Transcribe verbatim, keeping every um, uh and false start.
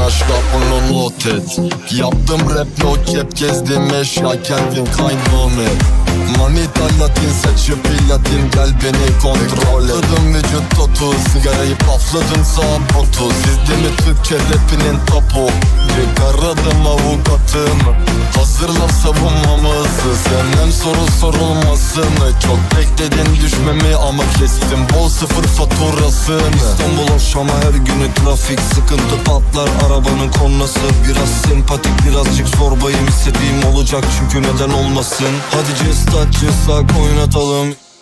aşka bunu not et. Yaptım rap no cap, gezdim eşya Calvin Klein Gourmet. Manita Latin, saçı platin, gel beni kontrol et. Patladım vücut totu, sigarayı pafladım sağ botu. Sizde mi Türkçe rapinin topu? Çıkardım avukatım, hazırla savunmamızı. Senden soru sorulmasın. Çok bekledin düşmemi ama kestim bol sıfır faturasını. İstanbul Şam'a her günü trafik, sıkıntı patlar arabanın kornası. Biraz sempatik, birazcık zorbayım, istediğim olacak çünkü neden olmasın. Hadi cestat cestak oynatalım.